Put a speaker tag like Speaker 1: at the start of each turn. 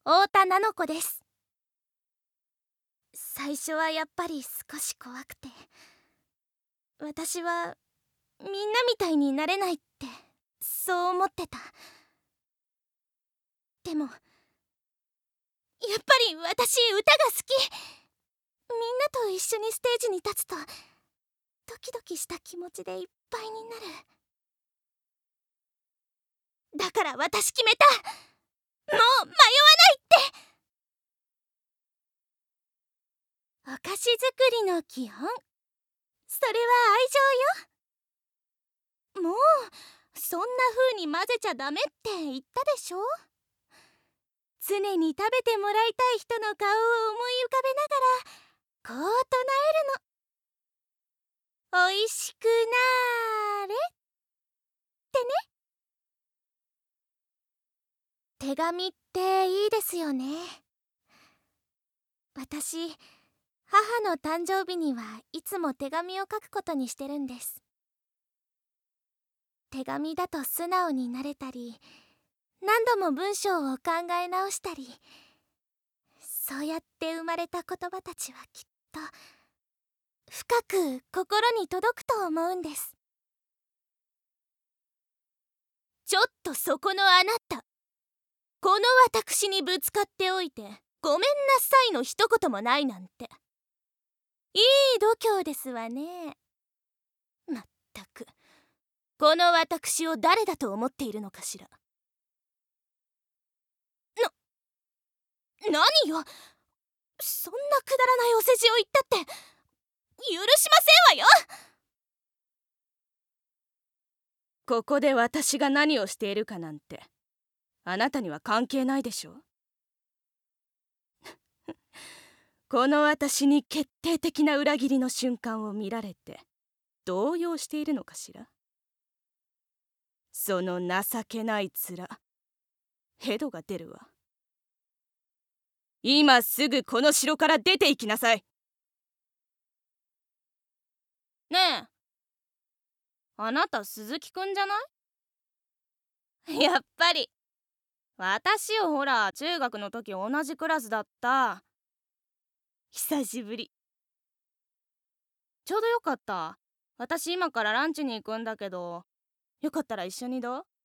Speaker 1: 太田菜々子です。最初はやっぱり少し怖くて、私はみんなみたいになれないってそう思ってた。でもやっぱり私歌が好き。みんなと一緒にステージに立つとドキドキした気持ちでいっぱいになる。だから私決めた。もう迷わないって。お菓子作りの基本、それは愛情よ。もうそんな風に混ぜちゃダメって言ったでしょ。常に食べてもらいたい人の顔を思い浮かべながらこう唱えるの。おいしくなーれってね。手紙っていいですよね。私、母の誕生日にはいつも手紙を書くことにしてるんです。手紙だと素直になれたり、何度も文章を考え直したり、そうやって生まれた言葉たちはきっと深く心に届くと思うんです。ちょっとそこのあなた、この私にぶつかっておいてごめんなさいの一言もないなんて、いい度胸ですわね。まったく、この私を誰だと思っているのかしら。何よ、そんなくだらないお世辞を言ったって許しませんわよ。ここで私が何をしているかなんてあなたには関係ないでしょ。この私に決定的な裏切りの瞬間を見られて動揺しているのかしら。その情けない面、ヘドが出るわ。今すぐこの城から出て行きなさい。ねえ、あなた鈴木くんじゃない？やっぱり。私よ、ほら中学の時同じクラスだった。久しぶり。ちょうどよかった。私今からランチに行くんだけど、よかったら一緒にどう？